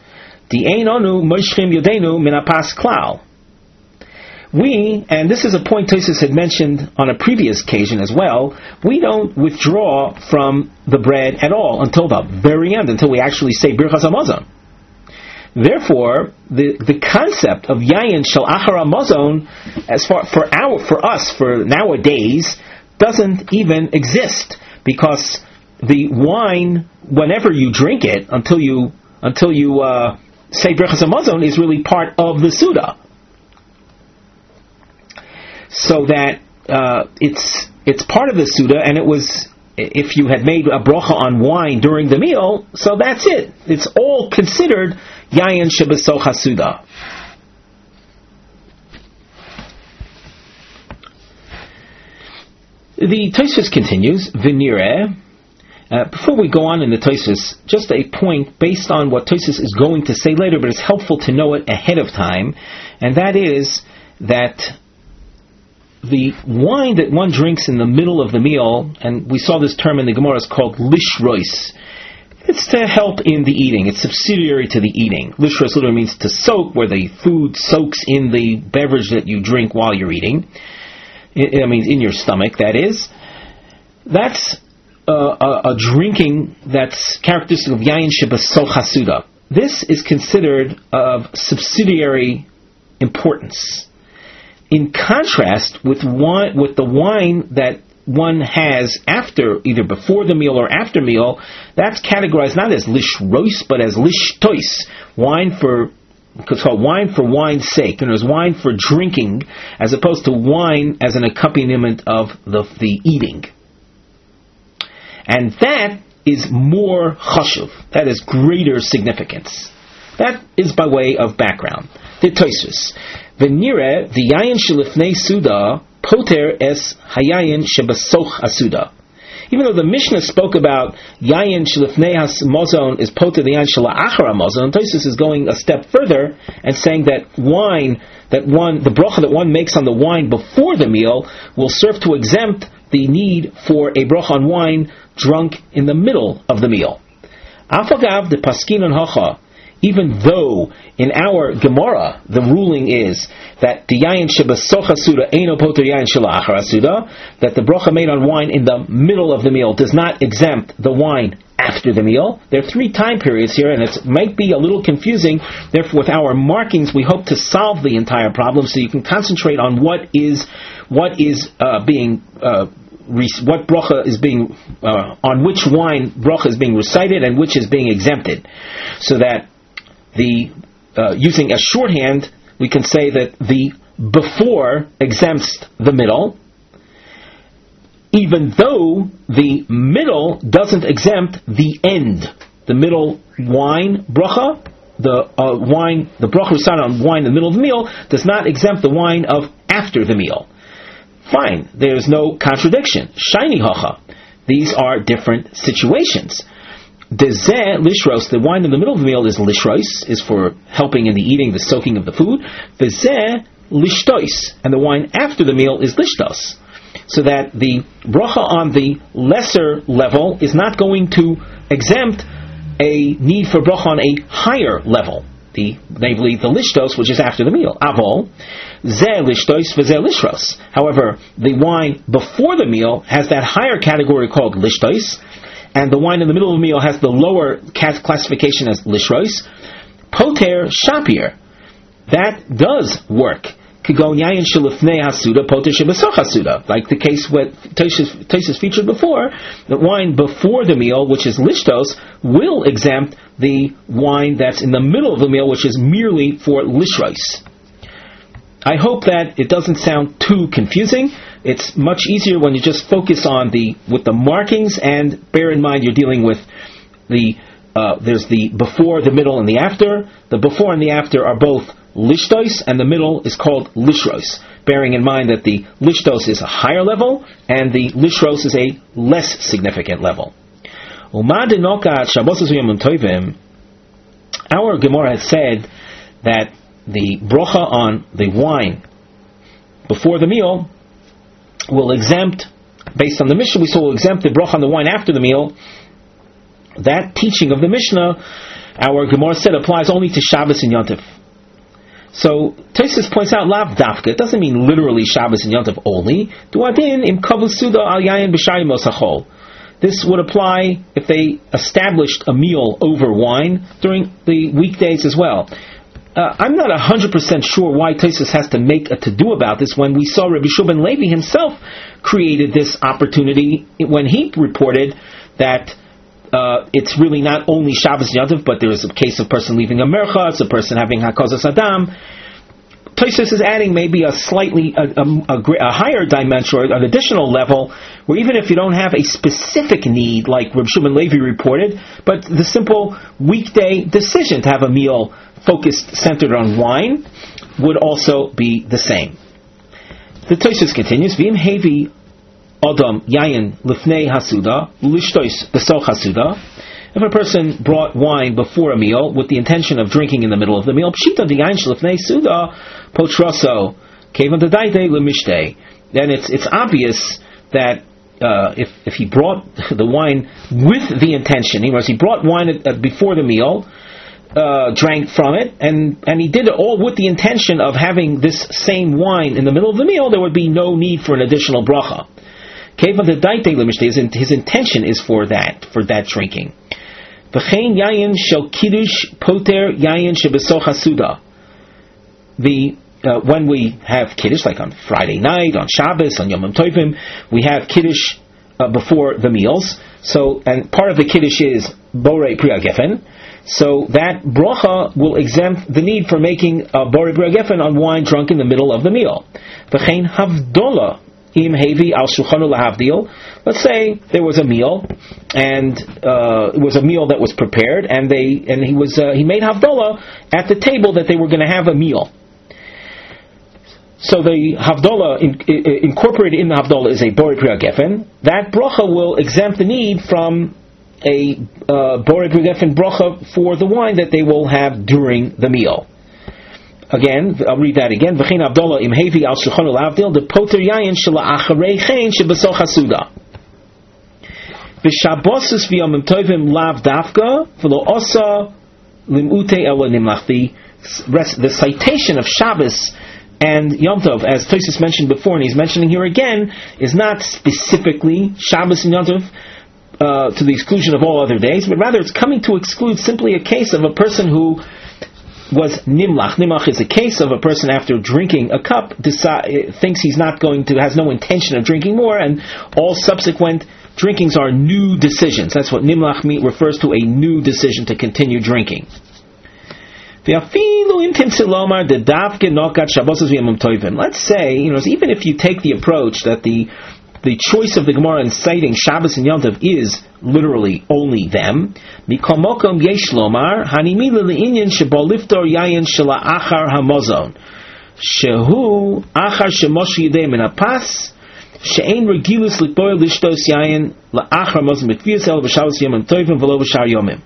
We, and this is a point Tosfos had mentioned on a previous occasion as well, we don't withdraw from the bread at all until the very end, until we actually say Birchas Hamazon. Therefore, the concept of yayin shel achar hamazon, as far for us for nowadays, doesn't even exist, because the wine, whenever you drink it, until you say brachas hamazon, is really part of the Suda. So that it's part of the Suda, and it was, if you had made a bracha on wine during the meal, so that's it. It's all considered yayin shebesoch hasuda. The Tosfos continues, v'nireh. Before we go on in the Tosfos, just a point based on what Tosfos is going to say later, but it's helpful to know it ahead of time, and that is that the wine that one drinks in the middle of the meal, and we saw this term in the Gemara, is called lishrois. It's to help in the eating. It's subsidiary to the eating. Lishrois literally means to soak, where the food soaks in the beverage that you drink while you're eating. It means in your stomach, that is. That's a drinking that's characteristic of yayin shebesoch hasuda. This is considered of subsidiary importance. In contrast with the wine that one has after, either before the meal or after meal, that's categorized not as lishrois, but as lishtois. It's called wine for wine's sake. And there's wine for drinking, as opposed to wine as an accompaniment of the eating. And that is more chashuv. That is greater significance. That is by way of background. The Tosfos. V'nireh the yayin shelifnei suda poter es hayayin shebesoch hasuda. Even though the Mishnah spoke about yayin shelifnei hamazon is poter the yayin shelachar hamazon, Tosfos is going a step further and saying that the bracha that one makes on the wine before the meal will serve to exempt the need for a bracha on wine drunk in the middle of the meal. Afagav the paskinon hacha. Even though in our Gemara the ruling is that the yayin shebesoch hasuda eino poter yayin shelachar hasuda, that the bracha made on wine in the middle of the meal does not exempt the wine after the meal. There are 3 time periods here, and it might be a little confusing. Therefore, with our markings, we hope to solve the entire problem, so you can concentrate on what bracha is being on which wine bracha is being recited and which is being exempted, so that using a shorthand, we can say that the before exempts the middle, even though the middle doesn't exempt the end. The middle wine bracha, the bracha recited on wine in the middle of the meal, does not exempt the wine of after the meal. Fine, there's no contradiction. Shiny hacha. These are different situations. Dezeh lishros, the wine in the middle of the meal is lishros, is for helping in the eating, the soaking of the food. Dezeh lishtos, and the wine after the meal is lishtos. So that the bracha on the lesser level is not going to exempt a need for bracha on a higher level, namely the lishtos, which is after the meal. Avol, zeh lishtos v'zeh lishros. However, the wine before the meal has that higher category called lishtos, and the wine in the middle of the meal has the lower classification as lishros. Poter shapir. That does work. Kigon yayin shelifnei hasuda poter shebesoch hasuda. Like the case what Tosfos featured before, the wine before the meal, which is lishtos, will exempt the wine that's in the middle of the meal, which is merely for lishros. I hope that it doesn't sound too confusing. It's much easier when you just focus on with the markings, and bear in mind you're dealing with there's the before, the middle, and the after. The before and the after are both lishtos, and the middle is called lishros, bearing in mind that the lishtos is a higher level, and the lishros is a less significant level. Our Gemara has said that the brocha on the wine before the meal will exempt, based on the Mishnah we saw, will exempt the brocha on the wine after the meal. That teaching of the Mishnah, our Gemara said, applies only to Shabbos and Yontif. So Tosfos points out lav dafka. It doesn't mean literally Shabbos and Yontif only. Duadin im kavus suda al yayin b'shayim osachol. This would apply if they established a meal over wine during the weekdays as well. I'm not 100% sure why Tosfos has to make a to-do about this when we saw Rabbi Shua ben Levi himself created this opportunity when he reported that it's really not only Shabbos Yom Tov, but there is a case of person leaving a merchas, a person having hakozas adam. Tosfos is adding maybe a slightly a higher dimension or an additional level, where even if you don't have a specific need like Rabbi Shua ben Levi reported, but the simple weekday decision to have a meal focused, centered on wine, would also be the same. The Tosfos continues, V'im hevi Adam yayin lifnei hasuda lishtois besoch hasuda. If a person brought wine before a meal with the intention of drinking in the middle of the meal, pshita yayin shlifnei suda potraso kevan dedaite lemishtei. Then it's obvious that if he brought the wine with the intention, he brought wine before the meal, drank from it, and he did it all with the intention of having this same wine in the middle of the meal, there would be no need for an additional bracha. His intention is for that drinking. V'chein yayin shel kiddush poter yayin shebesoch hasuda. When we have kiddush, like on Friday night, on Shabbos, on Yom Tovim, we have kiddush before the meals. So, and part of the kiddush is borei priya gefen. So that bracha will exempt the need for making a borei priya gefen on wine drunk in the middle of the meal. V'chein havdola. Let's say there was a meal, and it was a meal that was prepared, and he made havdalah at the table that they were going to have a meal. So the havdalah incorporated in the havdalah is a borei priya gefen. That bracha will exempt the need from a borei priya gefen bracha for the wine that they will have during the meal. Again, I'll read that again. V'chein Abdullah im hevi al shulchanu lavdil the poter yayin shela acharei chein shebesoch hasuda. V'shabbosus v'yomim tovim lav dafka v'lo osa limute ela nimlach. The citation of Shabbos and Yom Tov, as Tosfos mentioned before, and he's mentioning here again, is not specifically Shabbos and Yom Tov to the exclusion of all other days, but rather it's coming to exclude simply a case of a person who was nimlach. Nimlach is a case of a person after drinking a cup thinks he's not going to, has no intention of drinking more, and all subsequent drinkings are new decisions. That's what nimlach refers to, a new decision to continue drinking. Let's say, even if you take the approach that the choice of the Gemara in citing Shabbos and Yom Tov is literally only them. Mikol mokom yesh lomar hanimila le'inyan shebo liftor yayin shela achar hamozon shehu achar shemosh yidei min hapas she'ein regilus litboy lishtos yayin la'achar hamozon mitvius el b'Shabbos Yom Tovim v'lo b'shar yomim.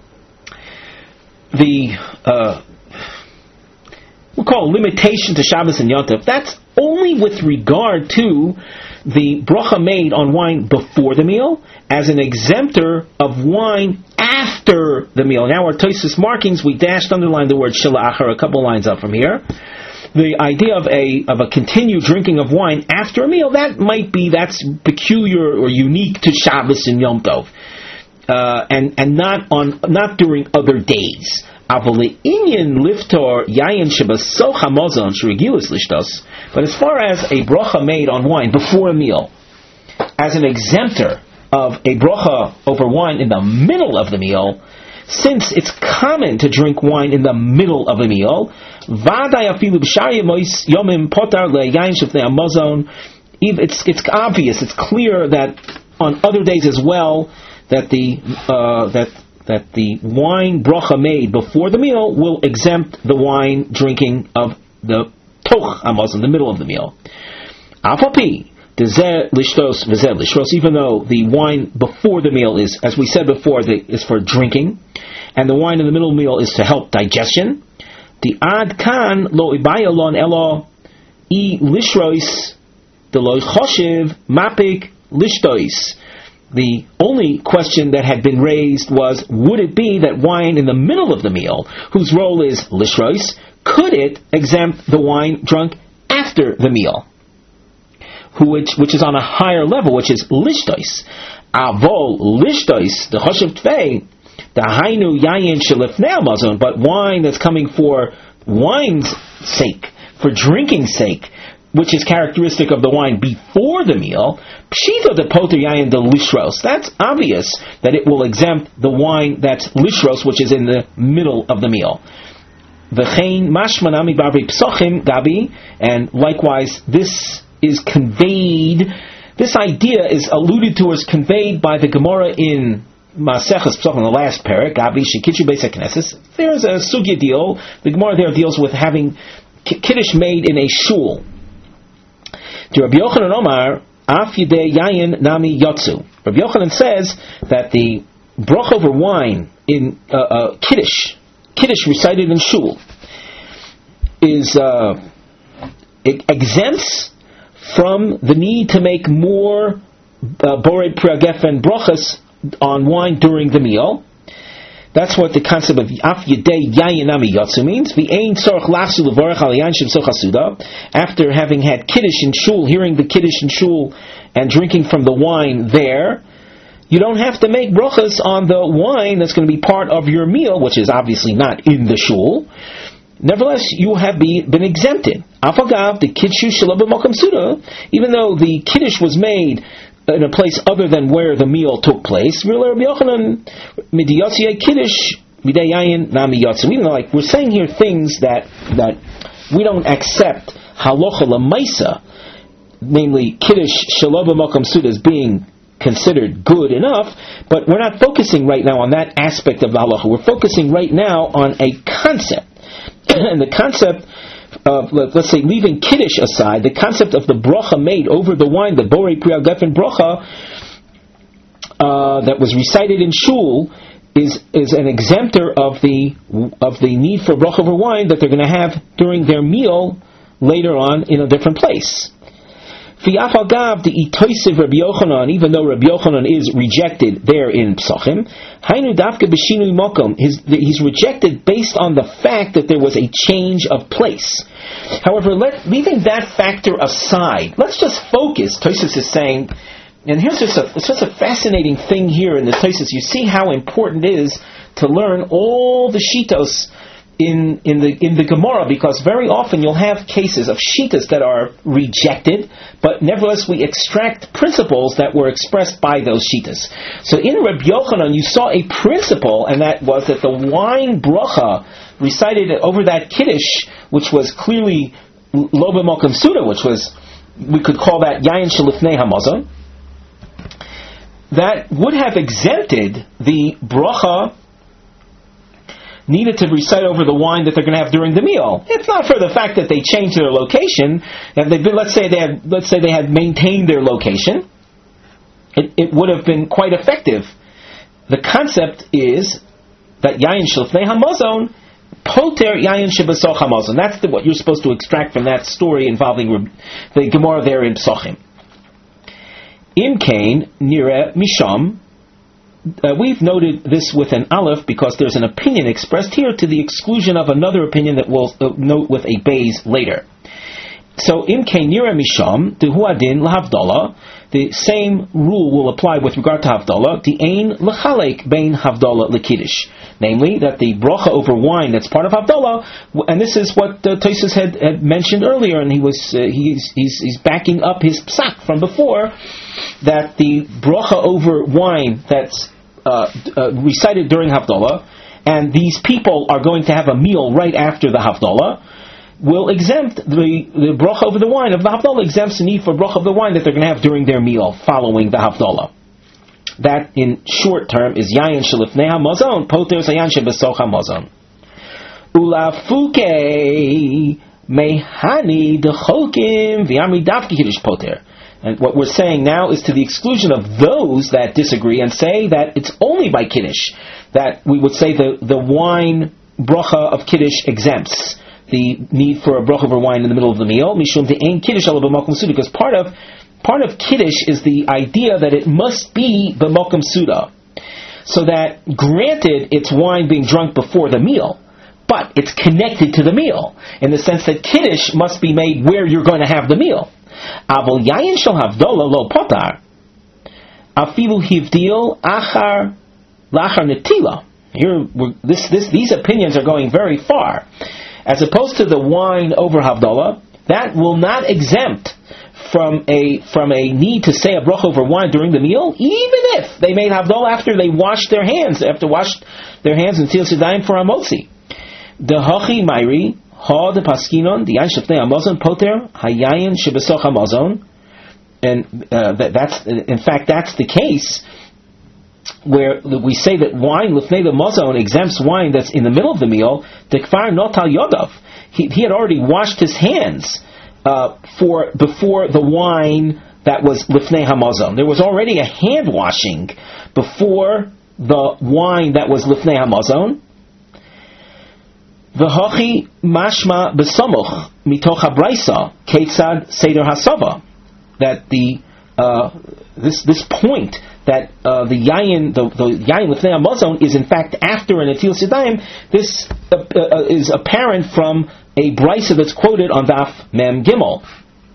We'll call limitation to Shabbos and Yom Tov. That's only with regard to the bracha made on wine before the meal, as an exemptor of wine after the meal. Now our Tosfos markings, we underlined the word shela achar a couple lines up from here. The idea of a continued drinking of wine after a meal, that's peculiar or unique to Shabbos and Yom Tov, and not during other days. But as far as a bracha made on wine before a meal, as an exemptor of a bracha over wine in the middle of the meal, since it's common to drink wine in the middle of a meal, it's obvious, it's clear that on other days as well, that the wine bracha made before the meal will exempt the wine drinking of the toch hamazon, the middle of the meal. Even though the wine before the meal is, as we said before, is for drinking, and the wine in the middle of the meal is to help digestion. The ad kan lo ibayalon elo I lishrois the lo choshev mapik lishtois. The only question that had been raised was, would it be that wine in the middle of the meal, whose role is lishrois, could it exempt the wine drunk after the meal, which is on a higher level, which is lishtois? Avol lishtois the choshev tvei the hainu yayin shelifnei hamazon, but wine that's coming for wine's sake, for drinking's sake, which is characteristic of the wine before the meal. Pshita the poter yayin the lishros. That's obvious that it will exempt the wine that's lishros, which is in the middle of the meal. V'chein mashmanami b'arvei psochim gabi, and likewise this is conveyed. This idea is alluded to, is conveyed by the Gemara in Maseches Psochim, in the last parak. Gabi shekitchu beis hakneses. There's a sugya deal. The Gemara there deals with having kiddush made in a shul. Rabbi Yochanan Omar, af yidei yayin nami yotzu. Rabbi Yochanan says that the brach over wine in kiddush recited in shul is it exempts from the need to make more borei pri hagefen brachas on wine during the meal. That's what the concept of af yedei yayin nami yotzu means. V'ein tzorach lachsu levorach al yayin shebsoch hasuda. After having had kiddush in shul, hearing the kiddush in shul, and drinking from the wine there, you don't have to make brachas on the wine that's going to be part of your meal, which is obviously not in the shul. Nevertheless, you have been exempted. Afagav the kiddush shelo b'makom suda, even though the kiddush was made in a place other than where the meal took place. Even though, like, we're saying here things that we don't accept halacha lemaisa, namely kiddush shelo b'makom suda as being considered good enough, but we're not focusing right now on that aspect of the halacha. We're focusing right now on a concept. And the concept of, let's say, leaving kiddush aside, the concept of the bracha made over the wine, the borei pri hagefen bracha that was recited in shul, is an exemptor of the need for bracha over wine that they're going to have during their meal later on in a different place. V'yafagav the itoisiv Rabbi Yochanan, even though Rabbi Yochanan is rejected there in Psochim, hainu dafke b'shinui mokom, he's rejected based on the fact that there was a change of place. However, leaving that factor aside, let's just focus. Tosfos is saying, and here's just a fascinating thing here in the Tosfos. You see how important it is to learn all the shitos in the Gemara, because very often you'll have cases of shitas that are rejected, but nevertheless we extract principles that were expressed by those shitas. So in Rabbi Yochanan you saw a principle, and that was that the wine bracha recited over that kiddush, which was clearly lo b'makom suda, which was, we could call that yayin shelifnei hamazon, that would have exempted the bracha needed to recite over the wine that they're going to have during the meal. It's not for the fact that they changed their location. If they've been, let's say they had maintained their location, it would have been quite effective. The concept is that yayin shelifnei hamazon poter yayin shebesoch hamazon. That's what you're supposed to extract from that story involving the Gemara there in Psochim. Im kain nira misham. We've noted this with an aleph because there's an opinion expressed here to the exclusion of another opinion that we'll note with a beis later. So, im kein nira misham, the huadin lahavdalah, the same rule will apply with regard to havdalah, the ein lechalek bein havdalah lekiddush. Namely, that the bracha over wine that's part of havdalah, and this is what Tosfos had mentioned earlier, and he's backing up his psak from before, that the bracha over wine that's recited during havdalah, and these people are going to have a meal right after the havdalah, will exempt the bracha over the wine of the havdalah, exempts the need for bracha of the wine that they're going to have during their meal following the havdalah. That, in short term, is yayin shelifnei hamazon poter yayin shebesoch hamazon. Ulafuke mehani decholkim v'amri davki kiddush poter. And what we're saying now is to the exclusion of those that disagree and say that it's only by kiddush that we would say the wine bracha of kiddush exempts the need for a bracha over wine in the middle of the meal. Mishum de'ein kiddush ala b'makom suda, because part of kiddush is the idea that it must be b'makom suda, so that granted it's wine being drunk before the meal, but it's connected to the meal in the sense that kiddush must be made where you're going to have the meal. Avol yayin shel havdalah lo potar. afilu hivdil achar lachar netila. Here, these opinions are going very far. As opposed to the wine over Havdalah, that will not exempt from a need to say a bracha over wine during the meal, even if they made Havdalah after they washed their hands, in Tzilas Yadayim for Hamotzi. The Hachi Mairi, Ha de Paskinon, the Yain Shefnei Hamazon Poter, Hayayin Shebesoch Hamazon, and that's the case where we say that wine lifnei the mazon exempts wine that's in the middle of the meal. The kfar notal yodav, he had already washed his hands before the wine that was lifnei hamazon. There was already a hand washing before the wine that was lifnei hamazon. V'hachi mashma besamuch mitoch habraisa ketzad seder hasava, that this point that the yayin lifnei hamazon is in fact after an Netilas Yadayim. This is apparent from a brisa that's quoted on Daf Mem Gimel.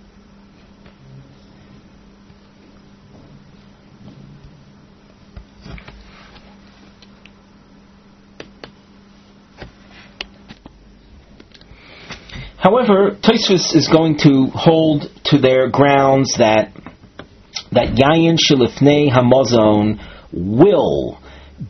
However, Tosfos is going to hold to their grounds that yayin shelifnei hamazon will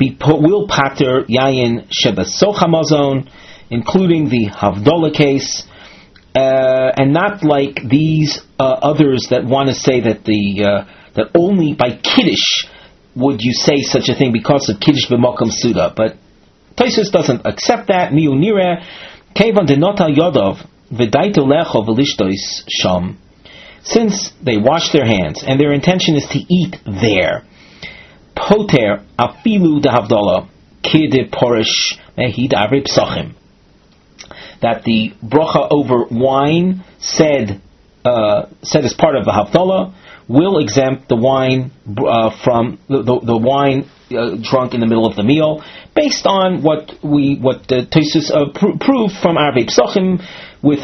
pater yayin shebesoch hamazon, including the Havdalah case, and not like these others that want to say that that only by Kiddush would you say such a thing because of Kiddush b'makom suda. But Tosfos doesn't accept that. Miu nireh kevan denota yodov v'daito lecho v'lishtois sham. Since they wash their hands and their intention is to eat there, poter afilu de Havdalah kide porish mehid avri psachim, that the bracha over wine said as part of the Havdalah will exempt the wine from the wine drunk in the middle of the meal, based on what Tosfos proved from Arvei Psachim with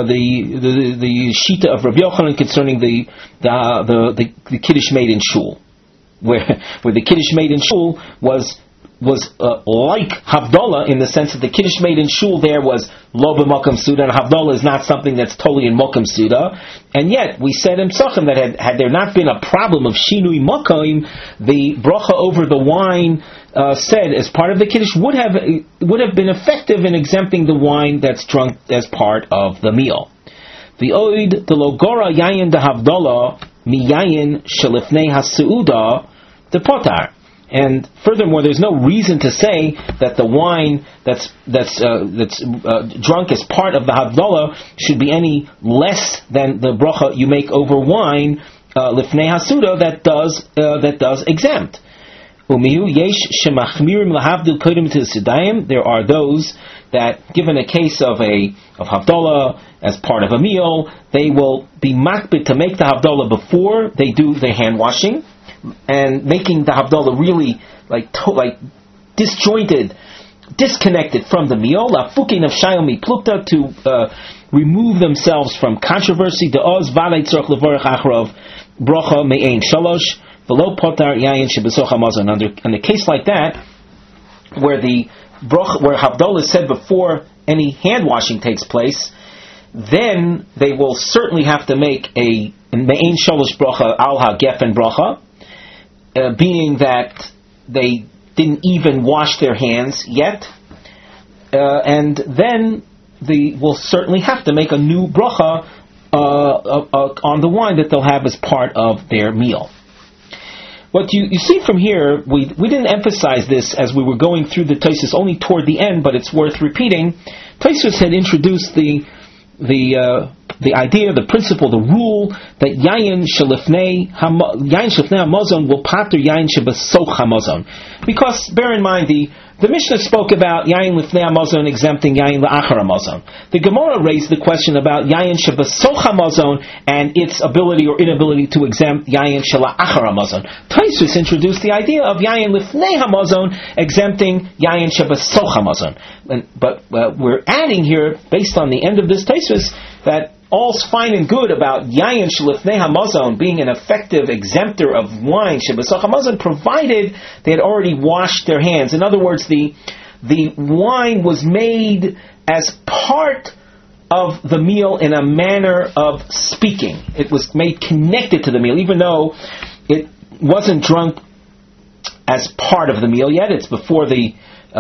the shita of Rabbi Yochanan concerning the Kiddush made in shul, where the Kiddush made in shul was like Havdalah in the sense that the Kiddush made in shul there was lo b'makom suda, and Havdalah is not something that's totally in makom suda. And yet we said in Psachim that had there not been a problem of shinui makom, the bracha over the wine said as part of the Kiddush would have been effective in exempting the wine that's drunk as part of the meal. The oid the logora yayin de Havdalah mi yayin shelifnei hasuuda the potar. And furthermore, there's no reason to say that the wine that's drunk as part of the Havdalah should be any less than the bracha you make over wine lifnei hasuda that does exempt. Umihu yesh shemachmirim lahavdil kodim Netilas Yadayim. There are those that, given a case of Havdalah as part of a meal, they will be makbid to make the Havdalah before they do the hand washing, and making the Havdalah really like disjointed, disconnected from the meal. Lafukin of shayomi plukta, to remove themselves from controversy. The oz valei tzorach levorach achrov bracha me'ein shalosh v'lo potar yayin shebesoch hamazon. In a case like that, where Havdalah is said before any hand washing takes place, then they will certainly have to make a me'ein shalosh bracha al ha-gefen bracha. Being that they didn't even wash their hands yet, and then they will certainly have to make a new bracha on the wine that they'll have as part of their meal. What you see from here, we didn't emphasize this as we were going through the Tosfos only toward the end, but it's worth repeating. Tosfos had introduced the idea, the principle, the rule that yayin shelifnei hamazon will pater yayin shebesoch hamazon. Because bear in mind, the Mishnah spoke about yayin lifnei hamazon exempting yayin la'achar hamazon. The Gemara raised the question about yayin shebesoch hamazon and its ability or inability to exempt yayin shela'achar hamazon. Tosfos introduced the idea of yayin lifnei hamazon exempting yayin shebesoch hamazon. But we're adding here, based on the end of this Tosfos, that all's fine and good about yayin shlifnei hamazon being an effective exemptor of wine shebesach hamazon, provided they had already washed their hands. In other words, the wine was made as part of the meal in a manner of speaking. It was made connected to the meal, even though it wasn't drunk as part of the meal yet. It's before the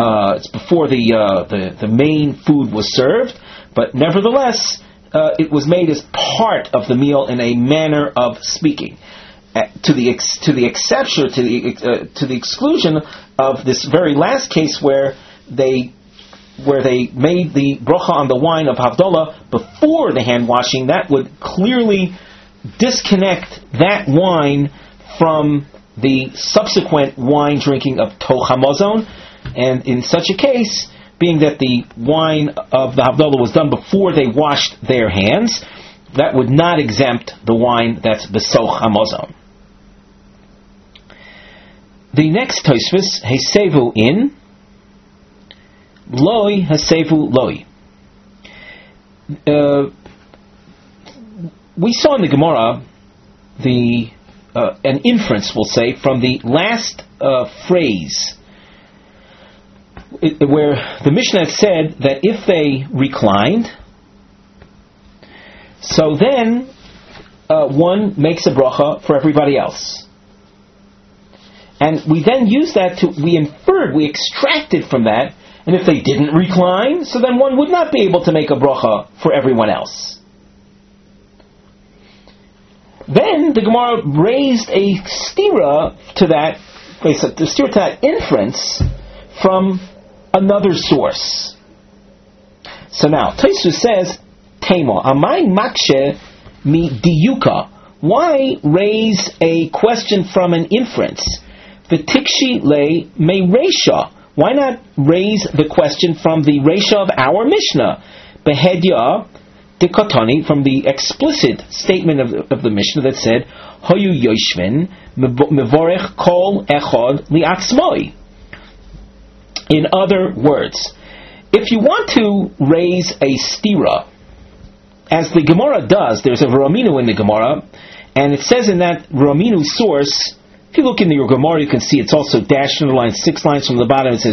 main food was served, but nevertheless, it was made as part of the meal in a manner of speaking. To the exception, to the exclusion of this very last case where they made the bracha on the wine of Havdalah before the hand washing, that would clearly disconnect that wine from the subsequent wine drinking of Toch HaMazon. And in such a case, being that the wine of the Havdalah was done before they washed their hands, that would not exempt the wine that's Besoch HaMazon. The next Tosfos, Hesevu in, Loi Hesevu Loi. We saw in the Gemara an inference, we'll say, from the last phrase, where the Mishnah had said that if they reclined, so then one makes a bracha for everybody else. And we then used that we extracted from that, and if they didn't recline, so then one would not be able to make a bracha for everyone else. Then the Gemara raised a stira to that inference from another source. So now, Tosfos says, Temo, amay makshe mi diyuka. Why raise a question from an inference? V'tikshi le me reisha. Why not raise the question from the reisha of our Mishnah? Behedya dikotani, from the explicit statement of the Mishnah that said, Hoyu yoshvin mevorech kol echad li'atzmoi. In other words, if you want to raise a stira, as the Gemara does, there's a Raminu in the Gemara, and it says in that Raminu source, if you look in your Gemara, you can see it's also dashed in the line, 6 lines from the bottom, it says,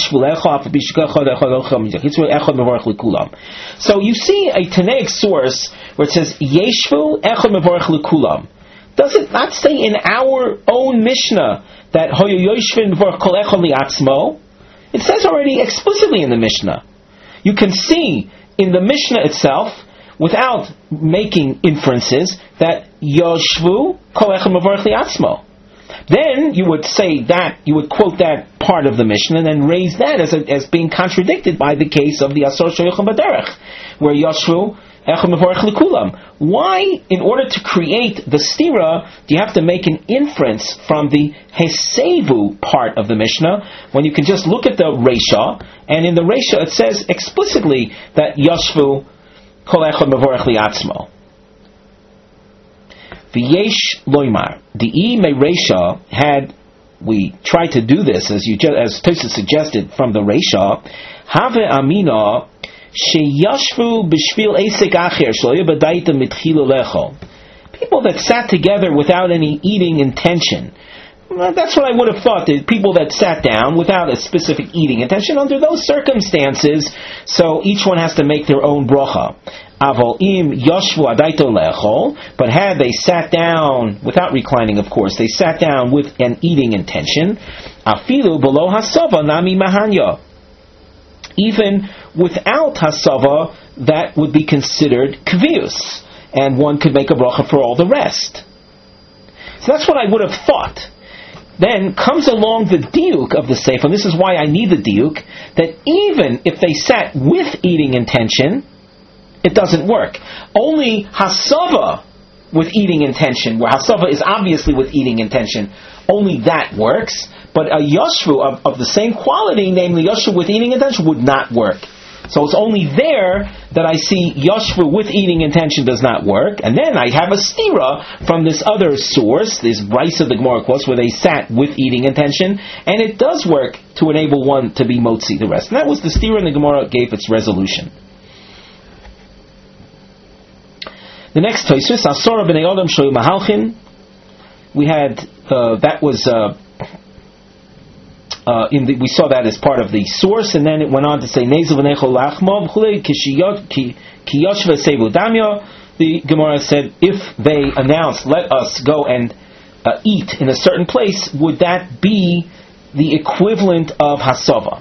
so you see a Tanaic source where it says, Yeshvu echad mevorech lekulam. Does it not say in our own Mishnah that Hoyu yoshvin mevorech kol echad li'atzmo? It says already explicitly in the Mishnah. You can see in the Mishnah itself, without making inferences, that Yoshvu kol echad mevorech li'atzmo. Then you would say that, you would quote that part of the Mishnah and then raise that as being contradicted by the case of the Asor Shoyachim Baderech, where Yoshvu echad mevorech lekulam. Why, in order to create the stira, do you have to make an inference from the Hesevu part of the Mishnah, when you can just look at the Reisha, and in the Reisha it says explicitly that Yoshvu kol echad mevorech li'atzmo. V'yesh loymar. The me Reisha we tried to do this, as Tosfos suggested from the Reisha, have amina sheyashvu b'shvil esek acher shlo yebadaita mitchila lechol. People that sat together without any eating intention. That's what I would have thought. The people that sat down without a specific eating intention, under those circumstances, so each one has to make their own bracha. Avol im yashvu adaito lechol, but had they sat down without reclining, of course, they sat down with an eating intention. Afilu below hasava nami mahanya. Even without hasava, that would be considered kvius, and one could make a bracha for all the rest. So that's what I would have thought. Then comes along the diuk of the sefer, and this is why I need the diuk, that even if they sat with eating intention, it doesn't work. Only hasava with eating intention, where hasava is obviously with eating intention, only that works. But a yashvu of the same quality, namely yashvu with eating intention, would not work. So it's only there that I see yashvu with eating intention does not work. And then I have a stira from this other source, this Bryce of the Gemara quotes, where they sat with eating intention, and it does work to enable one to be motzi the rest. And that was the stira, and the Gemara gave its resolution. The next Tosfos, Asora b'nei Adam shoyu mahalchin. We had that was we saw that as part of the source, and then it went on to say Nezel v'nechol lachmov ki yoshva sevu damya. The Gemara said, if they announce, let us go and eat in a certain place, would that be the equivalent of hasava?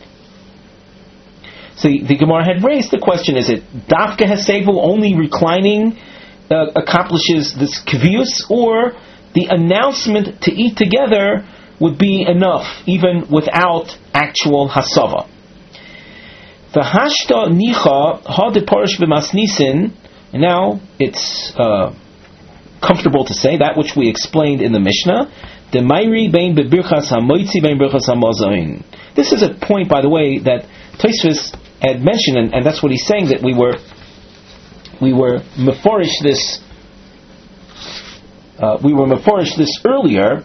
So the Gemara had raised the question: is it dafka hasevu, only reclining accomplishes this kvius, or the announcement to eat together would be enough, even without actual hasava? The hashta nicha hadiparish v'masnisin. Now it's comfortable to say that which we explained in the Mishnah. The Mairi bein bebirchas hamoitzi bein birchas hamozain. This is a point, by the way, that Tosfos had mentioned, and that's what he's saying, that we were meforish this. We were meforish this earlier.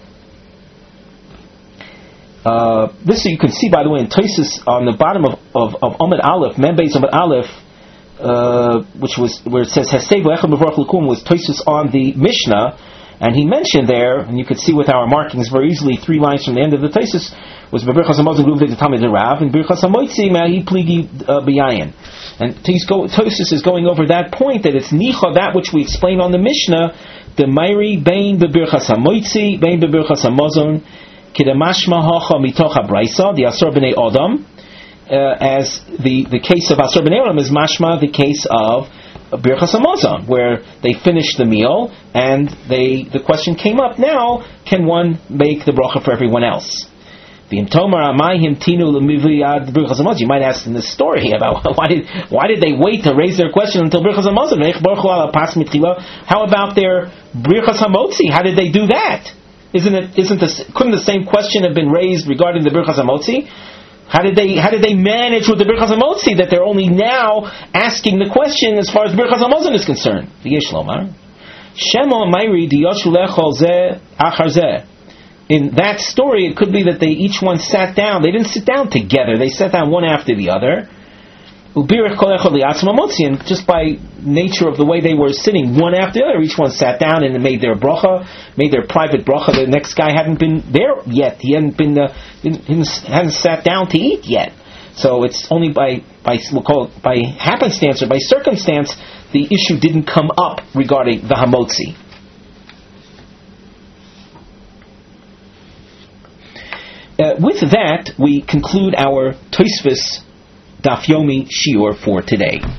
This you can see, by the way, in Tosfos on the bottom of Amud Aleph, Membeis Amud Aleph, which was where it says Hasevu Echad Mevorach L'kum, was Tosfos on the Mishnah, and he mentioned there, and you could see with our markings very easily, 3 lines from the end of the Tosfos, was B'Birchas Hamazon Guvdei Tamid Rav, and Birchas Hamoitzi Ma'hi Pligi B'Yayin. And Tosfos is going over that point, that it's Nicha, that which we explained on the Mishnah, the Mairi Bein B'Birchas Hamoitzi Bein B'Birchas Hamazon Kidamashma Hacha Mitoch HaBraisa, the Asor B'nei Adam, as the case of Asor B'nei Adam is mashma the case of Birchas Hamazon, where they finished the meal and the question came up, now can one make the bracha for everyone else? You might ask in this story about why did they wait to raise their question until Birchas Hamazon? How about their Birchas Hamotzi? How did they do that? Couldn't the same question have been raised regarding the Birchas Hamotzi? How did they manage with the Birchas Hamotzi that they're only now asking the question as far as Birchas Hamazon is concerned? In that story, it could be that they each one sat down. They didn't sit down together. They sat down one after the other. And just by nature of the way they were sitting one after the other, each one sat down and made their bracha, made their private bracha. The next guy hadn't been there yet. He hadn't sat down to eat yet. So it's only by we'll call it by happenstance or by circumstance, the issue didn't come up regarding the hamotzi. With that, we conclude our Tosfos Daf Yomi Shiur for today.